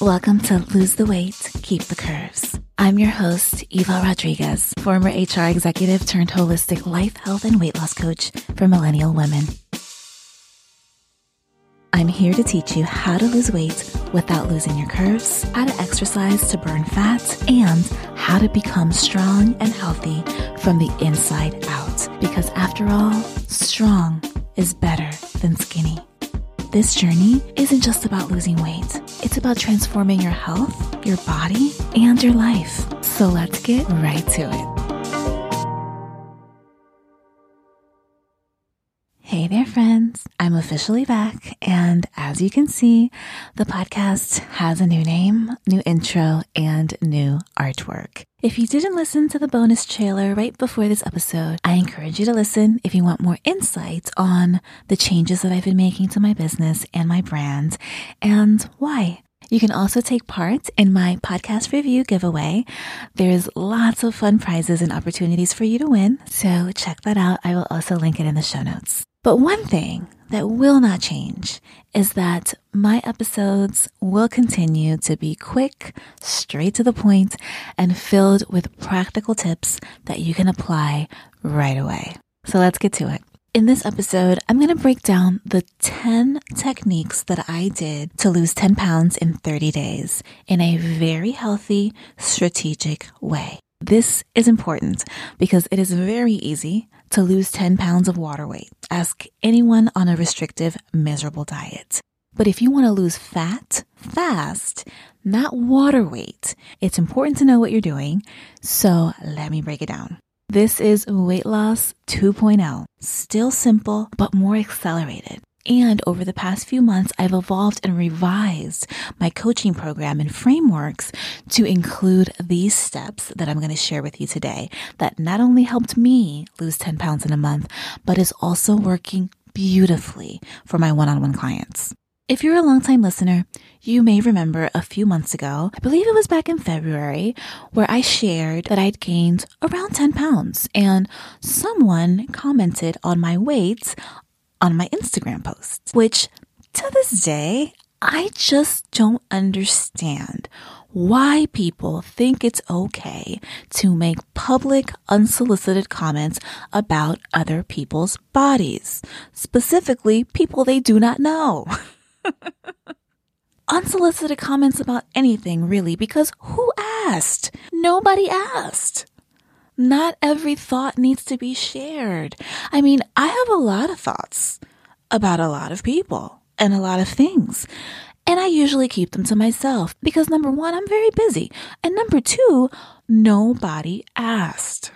Welcome to Lose the Weight, Keep the Curves. I'm your host, Eva Rodriguez, former HR executive turned holistic life, health, and weight loss coach for millennial women. I'm here to teach you how to lose weight without losing your curves, how to exercise to burn fat, and how to become strong and healthy from the inside out. Because after all, strong is better than skinny. This journey isn't just about losing weight. It's about transforming your health, your body, and your life. So let's get right to it. Hey there, friends. I'm officially back, and as you can see, the podcast has a new name, new intro, and new artwork. If you didn't listen to the bonus trailer right before this episode, I encourage you to listen if you want more insight on the changes that I've been making to my business and my brand, and why. You can also take part in my podcast review giveaway. There's lots of fun prizes and opportunities for you to win, so check that out. I will also link it in the show notes. But one thing that will not change is that my episodes will continue to be quick, straight to the point, and filled with practical tips that you can apply right away. So let's get to it. In this episode, I'm going to break down the 10 techniques that I did to lose 10 pounds in 30 days in a very healthy, strategic way. This is important because it is very easy to lose 10 pounds of water weight. Ask anyone on a restrictive, miserable diet. But if you want to lose fat fast, not water weight, it's important to know what you're doing. So let me break it down. This is Weight Loss 2.0. Still simple, but more accelerated. And over the past few months, I've evolved and revised my coaching program and frameworks to include these steps that I'm going to share with you today that not only helped me lose 10 pounds in a month, but is also working beautifully for my one-on-one clients. If you're a longtime listener, you may remember a few months ago, I believe it was back in February, where I shared that I'd gained around 10 pounds and someone commented on my weight on my Instagram post, which to this day, I just don't understand why people think it's okay to make public, unsolicited comments about other people's bodies, specifically people they do not know. Unsolicited comments about anything, really, because who asked? Nobody asked. Not every thought needs to be shared. I mean, I have a lot of thoughts about a lot of people and a lot of things, and I usually keep them to myself because number one, I'm very busy, and number two, nobody asked.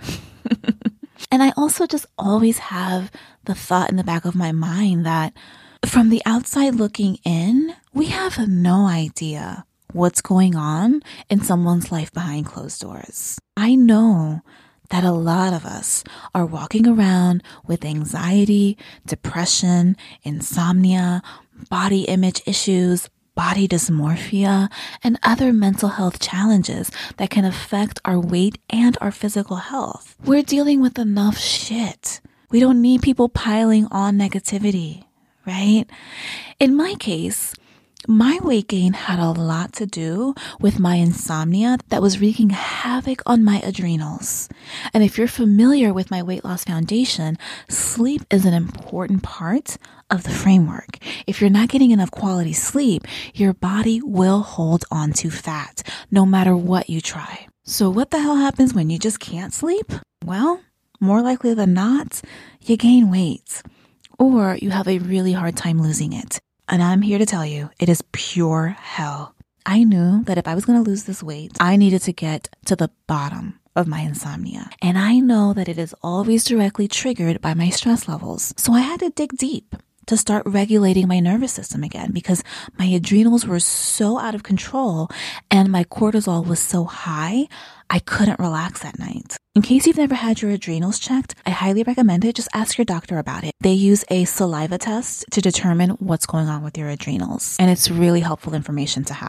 And I also just always have the thought in the back of my mind that from the outside looking in, we have no idea what's going on in someone's life behind closed doors. I know that a lot of us are walking around with anxiety, depression, insomnia, body image issues, body dysmorphia, and other mental health challenges that can affect our weight and our physical health. We're dealing with enough shit. We don't need people piling on negativity, right? In my case, my weight gain had a lot to do with my insomnia that was wreaking havoc on my adrenals. And if you're familiar with my weight loss foundation, sleep is an important part of the framework. If you're not getting enough quality sleep, your body will hold on to fat, no matter what you try. So what the hell happens when you just can't sleep? Well, more likely than not, you gain weight, or you have a really hard time losing it. And I'm here to tell you, it is pure hell. I knew that if I was going to lose this weight, I needed to get to the bottom of my insomnia. And I know that it is always directly triggered by my stress levels. So I had to dig deep to start regulating my nervous system again because my adrenals were so out of control and my cortisol was so high, I couldn't relax at night. In case you've never had your adrenals checked, I highly recommend it. Just ask your doctor about it. They use a saliva test to determine what's going on with your adrenals, and it's really helpful information to have.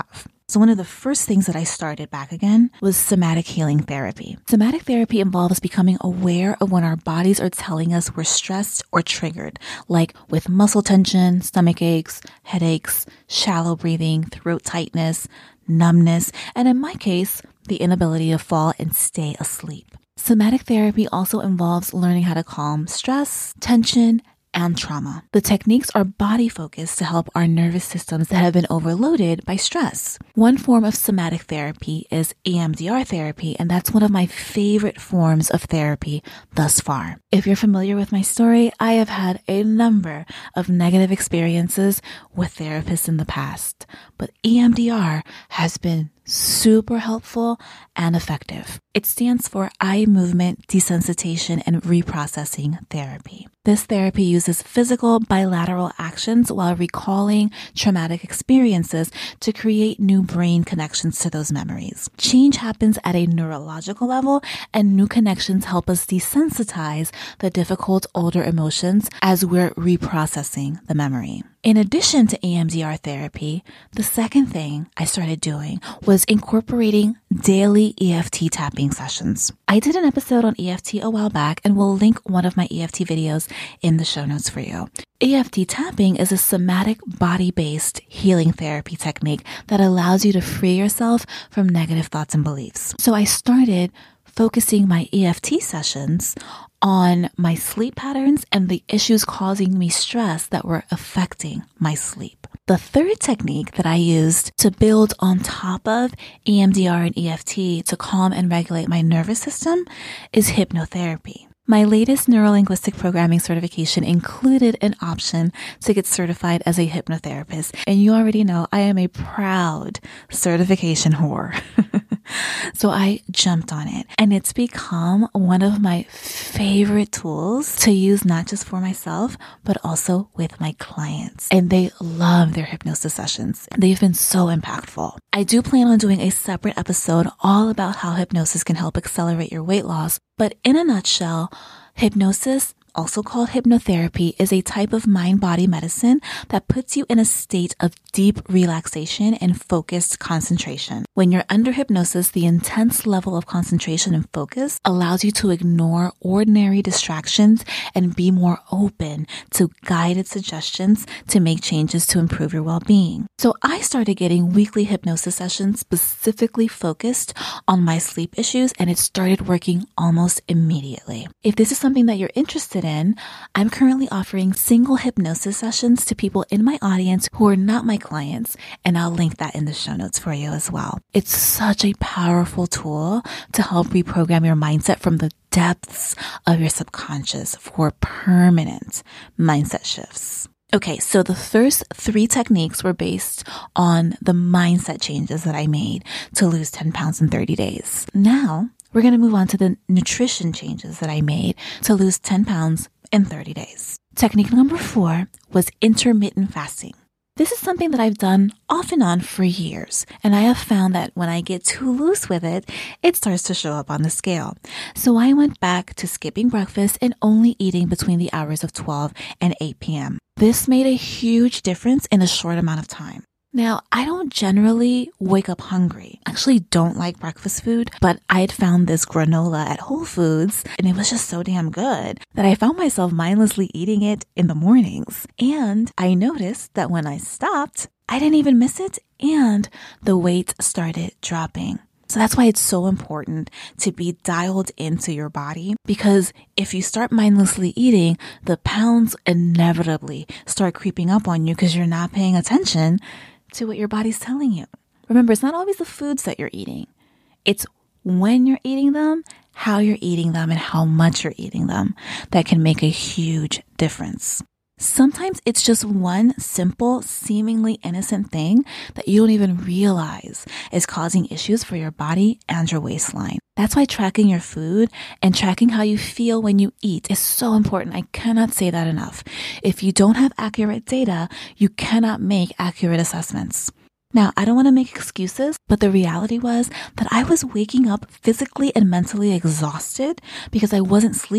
So one of the first things that I started back again was somatic healing therapy. Somatic therapy involves becoming aware of when our bodies are telling us we're stressed or triggered, like with muscle tension, stomach aches, headaches, shallow breathing, throat tightness, numbness, and in my case, the inability to fall and stay asleep. Somatic therapy also involves learning how to calm stress, tension, and trauma. The techniques are body focused to help our nervous systems that have been overloaded by stress. One form of somatic therapy is EMDR therapy, and that's one of my favorite forms of therapy thus far. If you're familiar with my story, I have had a number of negative experiences with therapists in the past, but EMDR has been super helpful and effective. It stands for Eye Movement Desensitization and Reprocessing Therapy. This therapy uses physical bilateral actions while recalling traumatic experiences to create new brain connections to those memories. Change happens at a neurological level, and new connections help us desensitize the difficult older emotions as we're reprocessing the memory. In addition to EMDR therapy, the second thing I started doing was incorporating daily EFT tapping sessions. I did an episode on EFT a while back, and we'll link one of my EFT videos in the show notes for you. EFT tapping is a somatic body-based healing therapy technique that allows you to free yourself from negative thoughts and beliefs. So I started focusing my EFT sessions on my sleep patterns and the issues causing me stress that were affecting my sleep. The third technique that I used to build on top of EMDR and EFT to calm and regulate my nervous system is hypnotherapy. My latest neurolinguistic programming certification included an option to get certified as a hypnotherapist. And you already know I am a proud certification whore. So I jumped on it, and it's become one of my favorite tools to use, not just for myself, but also with my clients. And they love their hypnosis sessions. They've been so impactful. I do plan on doing a separate episode all about how hypnosis can help accelerate your weight loss. But in a nutshell, hypnosis, also called hypnotherapy, is a type of mind-body medicine that puts you in a state of deep relaxation and focused concentration. When you're under hypnosis, the intense level of concentration and focus allows you to ignore ordinary distractions and be more open to guided suggestions to make changes to improve your well-being. So I started getting weekly hypnosis sessions specifically focused on my sleep issues, and it started working almost immediately. If this is something that you're interested in, I'm currently offering single hypnosis sessions to people in my audience who are not my clients, and I'll link that in the show notes for you as well. It's such a powerful tool to help reprogram your mindset from the depths of your subconscious for permanent mindset shifts. Okay, so the first 3 techniques were based on the mindset changes that I made to lose 10 pounds in 30 days. Now, we're going to move on to the nutrition changes that I made to lose 10 pounds in 30 days. Technique number 4 was intermittent fasting. This is something that I've done off and on for years, and I have found that when I get too loose with it, it starts to show up on the scale. So I went back to skipping breakfast and only eating between the hours of 12 and 8 p.m. This made a huge difference in a short amount of time. Now, I don't generally wake up hungry. I actually don't like breakfast food, but I had found this granola at Whole Foods, and it was just so damn good that I found myself mindlessly eating it in the mornings. And I noticed that when I stopped, I didn't even miss it, and the weight started dropping. So that's why it's so important to be dialed into your body, because if you start mindlessly eating, the pounds inevitably start creeping up on you because you're not paying attention to what your body's telling you. Remember, it's not always the foods that you're eating. It's when you're eating them, how you're eating them, and how much you're eating them that can make a huge difference. Sometimes it's just one simple, seemingly innocent thing that you don't even realize is causing issues for your body and your waistline. That's why tracking your food and tracking how you feel when you eat is so important. I cannot say that enough. If you don't have accurate data, you cannot make accurate assessments. Now, I don't want to make excuses, but the reality was that I was waking up physically and mentally exhausted because I wasn't sleeping.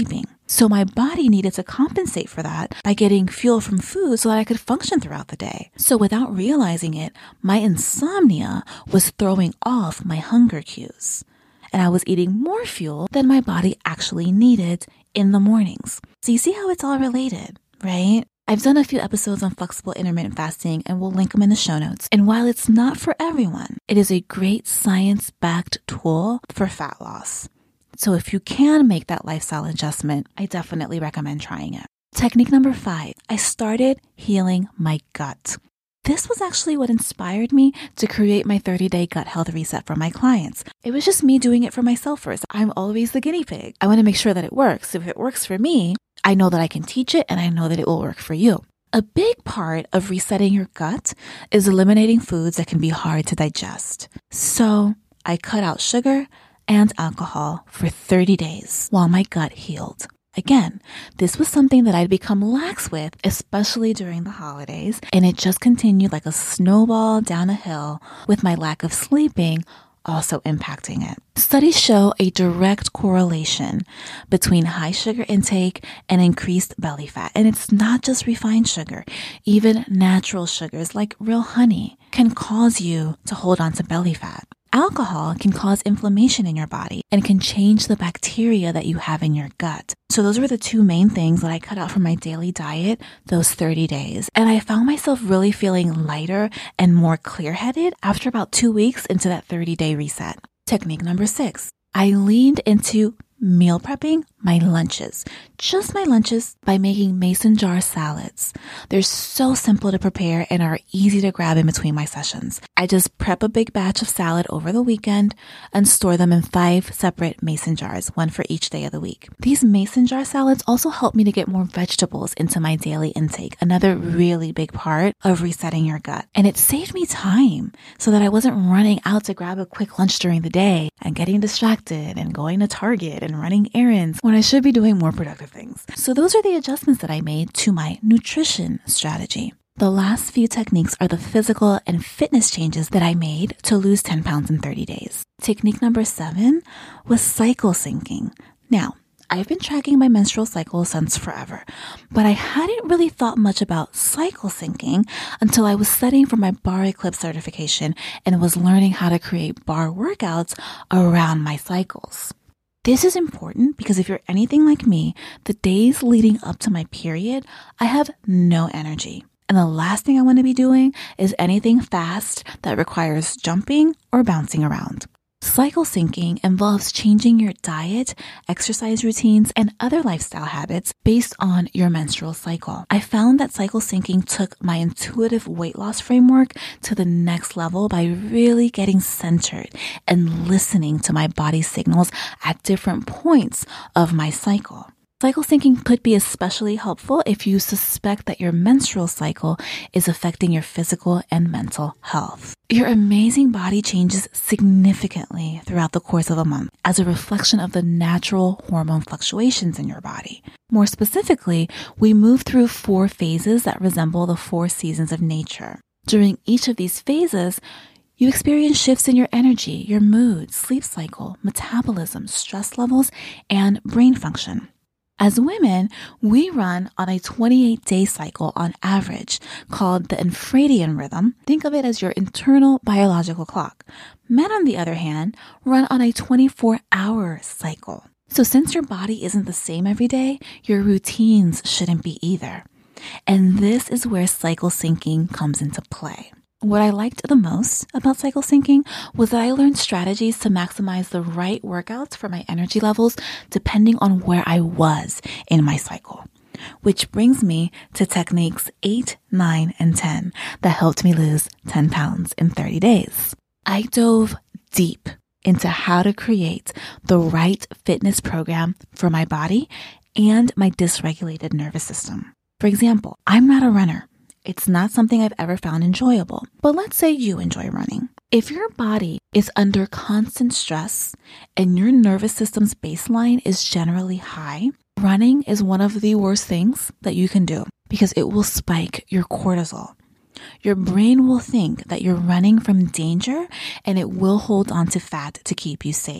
So my body needed to compensate for that by getting fuel from food so that I could function throughout the day. So without realizing it, my insomnia was throwing off my hunger cues. And I was eating more fuel than my body actually needed in the mornings. So you see how it's all related, right? I've done a few episodes on flexible intermittent fasting and we'll link them in the show notes. And while it's not for everyone, it is a great science-backed tool for fat loss. So if you can make that lifestyle adjustment, I definitely recommend trying it. Technique number 5, I started healing my gut. This was actually what inspired me to create my 30-day gut health reset for my clients. It was just me doing it for myself first. I'm always the guinea pig. I want to make sure that it works. If it works for me, I know that I can teach it and I know that it will work for you. A big part of resetting your gut is eliminating foods that can be hard to digest. So I cut out sugar and alcohol for 30 days while my gut healed. Again, this was something that I'd become lax with, especially during the holidays, and it just continued like a snowball down a hill with my lack of sleeping also impacting it. Studies show a direct correlation between high sugar intake and increased belly fat. And it's not just refined sugar. Even natural sugars like real honey can cause you to hold on to belly fat. Alcohol can cause inflammation in your body and can change the bacteria that you have in your gut. So those were the two main things that I cut out from my daily diet those 30 days. And I found myself really feeling lighter and more clear-headed after about 2 weeks into that 30-day reset. Technique number 6, I leaned into meal prepping my lunches, just my lunches, by making mason jar salads. They're so simple to prepare and are easy to grab in between my sessions. I just prep a big batch of salad over the weekend and store them in 5 separate mason jars, one for each day of the week. These mason jar salads also help me to get more vegetables into my daily intake, another really big part of resetting your gut. And it saved me time so that I wasn't running out to grab a quick lunch during the day and getting distracted and going to Target and running errands when I should be doing more productive things. So those are the adjustments that I made to my nutrition strategy. The last few techniques are the physical and fitness changes that I made to lose 10 pounds in 30 days. Technique number 7 was cycle syncing. Now, I've been tracking my menstrual cycle since forever, but I hadn't really thought much about cycle syncing until I was studying for my Bar Eclipse certification and was learning how to create bar workouts around my cycles. This is important because if you're anything like me, the days leading up to my period, I have no energy. And the last thing I want to be doing is anything fast that requires jumping or bouncing around. Cycle syncing involves changing your diet, exercise routines, and other lifestyle habits based on your menstrual cycle. I found that cycle syncing took my intuitive weight loss framework to the next level by really getting centered and listening to my body's signals at different points of my cycle. Cycle syncing could be especially helpful if you suspect that your menstrual cycle is affecting your physical and mental health. Your amazing body changes significantly throughout the course of a month as a reflection of the natural hormone fluctuations in your body. More specifically, we move through 4 phases that resemble the 4 seasons of nature. During each of these phases, you experience shifts in your energy, your mood, sleep cycle, metabolism, stress levels, and brain function. As women, we run on a 28-day cycle on average called the infradian rhythm. Think of it as your internal biological clock. Men, on the other hand, run on a 24-hour cycle. So since your body isn't the same every day, your routines shouldn't be either. And this is where cycle syncing comes into play. What I liked the most about cycle syncing was that I learned strategies to maximize the right workouts for my energy levels depending on where I was in my cycle. Which brings me to techniques 8, 9, and 10 that helped me lose 10 pounds in 30 days. I dove deep into how to create the right fitness program for my body and my dysregulated nervous system. For example, I'm not a runner. It's not something I've ever found enjoyable, but let's say you enjoy running. If your body is under constant stress and your nervous system's baseline is generally high, running is one of the worst things that you can do because it will spike your cortisol. Your brain will think that you're running from danger and it will hold on to fat to keep you safe.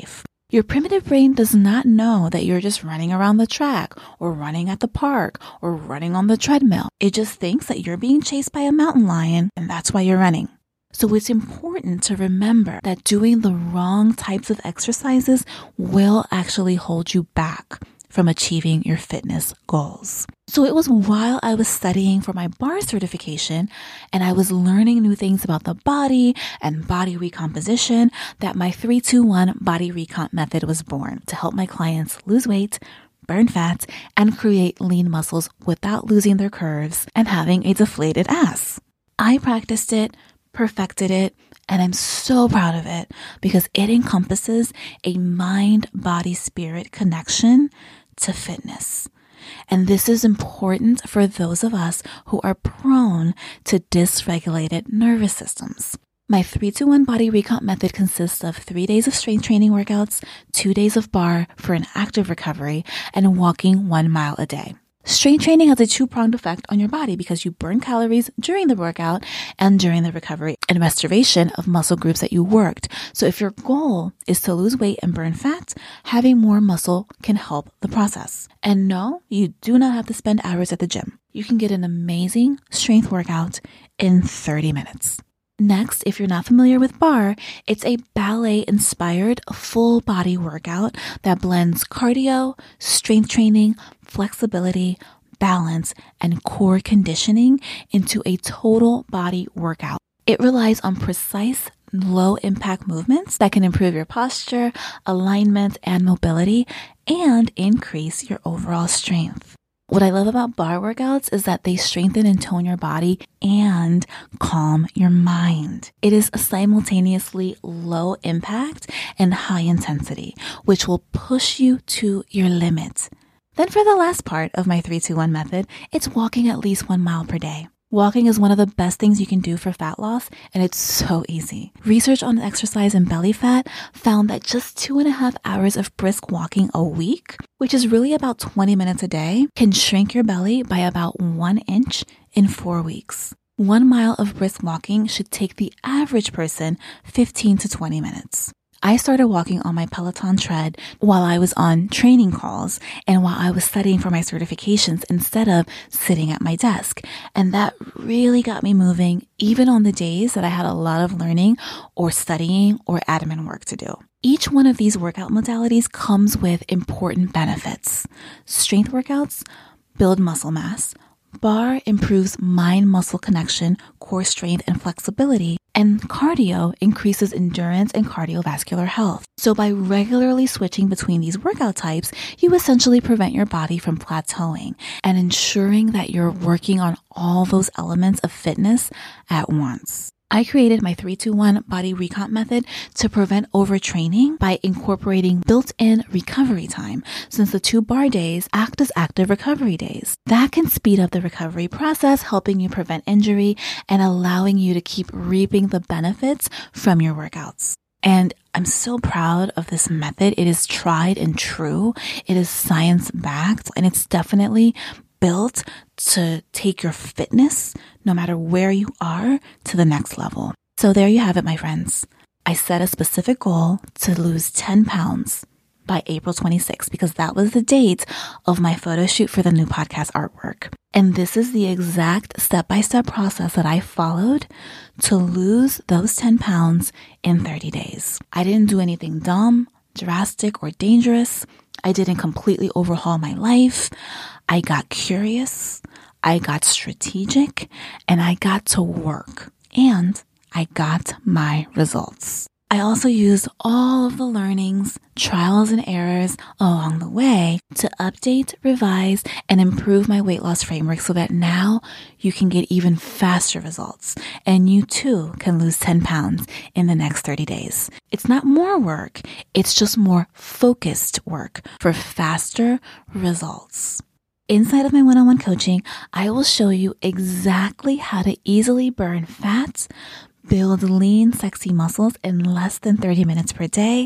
Your primitive brain does not know that you're just running around the track or running at the park or running on the treadmill. It just thinks that you're being chased by a mountain lion and that's why you're running. So it's important to remember that doing the wrong types of exercises will actually hold you back from achieving your fitness goals. So it was while I was studying for my barre certification and I was learning new things about the body and body recomposition that my 3-2-1 body recomp method was born to help my clients lose weight, burn fat, and create lean muscles without losing their curves and having a deflated ass. I practiced it, perfected it, and I'm so proud of it because it encompasses a mind-body-spirit connection to fitness. And this is important for those of us who are prone to dysregulated nervous systems. My 3-2-1 body recomp method consists of 3 days of strength training workouts, 2 days of barre for an active recovery, and walking 1 mile a day. Strength training has a two-pronged effect on your body because you burn calories during the workout and during the recovery and restoration of muscle groups that you worked. So if your goal is to lose weight and burn fat, having more muscle can help the process. And no, you do not have to spend hours at the gym. You can get an amazing strength workout in 30 minutes. Next, if you're not familiar with barre, it's a ballet-inspired full body workout that blends cardio, strength training, flexibility, balance, and core conditioning into a total body workout. It relies on precise, low-impact movements that can improve your posture, alignment, and mobility, and increase your overall strength. What I love about barre workouts is that they strengthen and tone your body and calm your mind. It is simultaneously low impact and high intensity, which will push you to your limit. Then for the last part of my 3-2-1 method, it's walking at least 1 mile per day. Walking is one of the best things you can do for fat loss, and it's so easy. Research on exercise and belly fat found that just 2.5 hours of brisk walking a week, which is really about 20 minutes a day, can shrink your belly by about 1 inch in 4 weeks. 1 mile of brisk walking should take the average person 15 to 20 minutes. I started walking on my Peloton tread while I was on training calls and while I was studying for my certifications instead of sitting at my desk. And that really got me moving even on the days that I had a lot of learning or studying or admin work to do. Each one of these workout modalities comes with important benefits. Strength workouts build muscle mass. Barre improves mind-muscle connection, core strength, and flexibility. And cardio increases endurance and cardiovascular health. So by regularly switching between these workout types, you essentially prevent your body from plateauing and ensuring that you're working on all those elements of fitness at once. I created my 3-2-1 body recomp method to prevent overtraining by incorporating built-in recovery time, since the 2 barre days act as active recovery days. That can speed up the recovery process, helping you prevent injury and allowing you to keep reaping the benefits from your workouts. And I'm so proud of this method. It is tried and true. It is science-backed, and it's definitely built to take your fitness, no matter where you are, to the next level. So there you have it, my friends. I set a specific goal to lose 10 pounds by April 26th because that was the date of my photo shoot for the new podcast artwork. And this is the exact step-by-step process that I followed to lose those 10 pounds in 30 days. I didn't do anything dumb, drastic, or dangerous. I didn't completely overhaul my life. I got curious, I got strategic, and I got to work, and I got my results. I also used all of the learnings, trials, and errors along the way to update, revise, and improve my weight loss framework so that now you can get even faster results, and you too can lose 10 pounds in the next 30 days. It's not more work, it's just more focused work for faster results. Inside of my one-on-one coaching, I will show you exactly how to easily burn fat, build lean, sexy muscles in less than 30 minutes per day,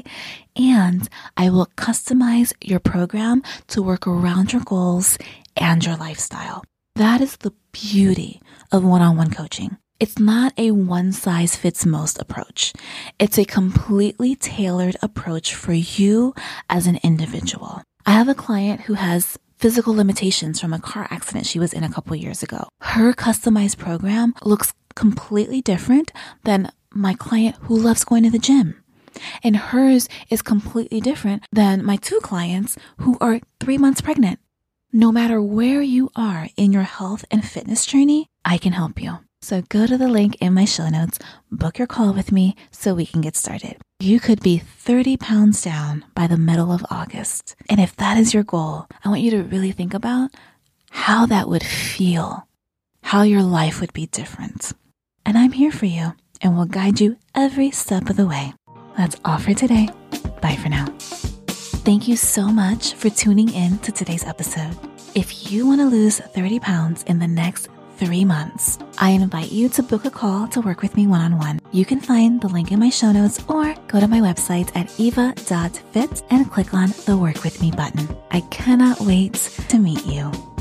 and I will customize your program to work around your goals and your lifestyle. That is the beauty of one-on-one coaching. It's not a one-size-fits-most approach. It's a completely tailored approach for you as an individual. I have a client who has physical limitations from a car accident she was in a couple years ago. Her customized program looks completely different than my client who loves going to the gym. And hers is completely different than my 2 clients who are 3 months pregnant. No matter where you are in your health and fitness journey, I can help you. So go to the link in my show notes, book your call with me so we can get started. You could be 30 pounds down by the middle of August. And if that is your goal, I want you to really think about how that would feel, how your life would be different. And I'm here for you and will guide you every step of the way. That's all for today. Bye for now. Thank you so much for tuning in to today's episode. If you want to lose 30 pounds in the next 3 months, I invite you to book a call to work with me one-on-one. You can find the link in my show notes or go to my website at eva.fit and click on the Work With Me button. I cannot wait to meet you.